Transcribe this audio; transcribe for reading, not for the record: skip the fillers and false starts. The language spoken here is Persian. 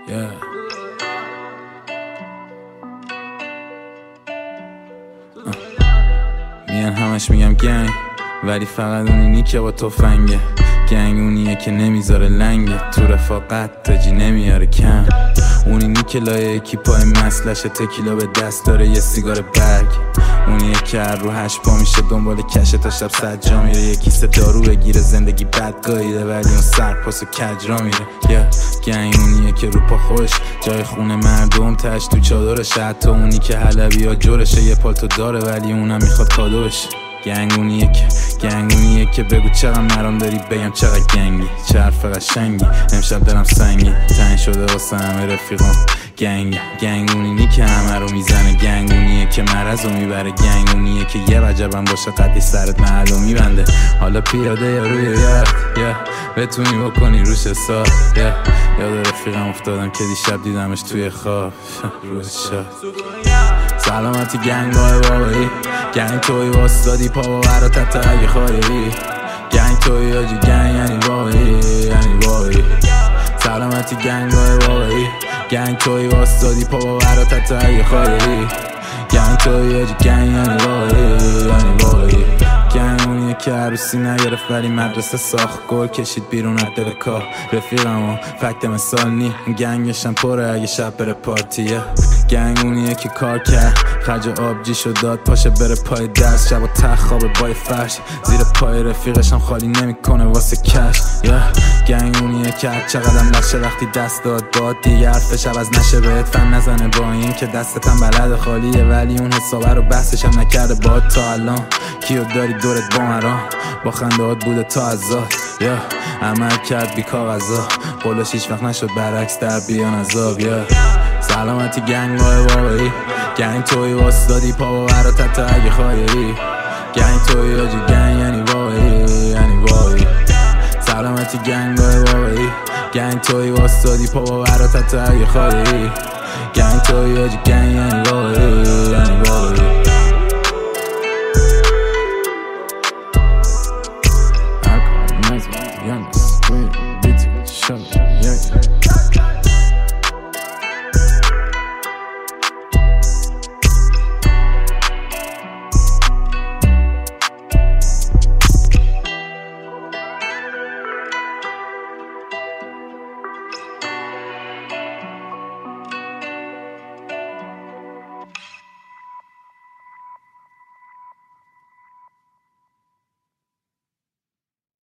میان همش میگم گنگ، ولی فقط اونی که با تفنگه. گنگ اونیه که نمیذاره لنگه، تو رفاقت تاجی نمیاره کم. اونی که لایه یکی پای مسلشه، تکیلا به دست داره یه سیگار برگ. اونیه که هر رو 8 پا میشه دنبال کشه تا شب 100 جا میره. یه کیسه دارو بگیره زندگی بد گاییده، ولی اون سرپاس و کج را میره. گنگ اونیه که رو پا خوش جای خونه مردم تش تو چادرش. حتی اونی که حلبی ها جورشه یه پالتو داره، ولی اونم میخواد کادو بشه. گنگ اونیه که بگو چقدر مرام داری، بگم چقدر گنگی، چه حرف قشنگی. امشب دلم سنگی تنگ شده واسه همه رفیقام. گنگ اونی که همه رو میزنه، گنگ اونیه که مرض رو میبره، گنگ اونیه که یه وجبم باشه قدی سرت محل رو میبنده. حالا پیاده یا روی یاد بتونی بکنی روش حساب. یاد رفیقم افتادم که دیشب دیدمش توی خواب. روز شد سلامتی گنگ های واقعی، گنگ توی واسدادی پا با براتت اگه خواهی. گنگ توی آجی گنگ یعنی واقعی. سلامتی گنگ های واقعی، گنگ توی واسدادی پا با براتت اگه خواهی. گنگ توی آجی گنگ یعنی واقعی. گنگ اونیه که عروسی نگرفت ولی مدرسه ساخت، گل کشید بیرون از دل کار. رفیقمو فکت مثال نی، گنگشم پره اگه شب بره پارتیه. گنگ اونیه که کار کرد خرج آبجی شد داد، پاشه بره پای درس، شب و تخت خوابه بای فرش. زیر پای رفیقشم خالی نمیکنه واسه کش. گنگ اونیه که هر چقدرم لشه وقتی دست داد باد، دیگه حرفش عوض نشه بهت فهم نزنه. با این که دستتم بلد خالیه، ولی اون حسابه رو بحثشم نکرده باد تا الان. کیو داری دورت با مرام، با خندهات بوده تا ازاد. عمل کرد بی کاغذا، قولش هیچ وقت نشد برعکس در بیان عذاب. سلامتی گنگ های واقعی، گنگ توی واسدادی پا با براتت اگه خواهی. گنگ توی آجی گنگ یعنی واقعی. سلامتی گنگ های واقعی، گنگ توی واسدادی پا با براتت اگه خواهی. گنگ توی آجی گنگ یعنی واقعی.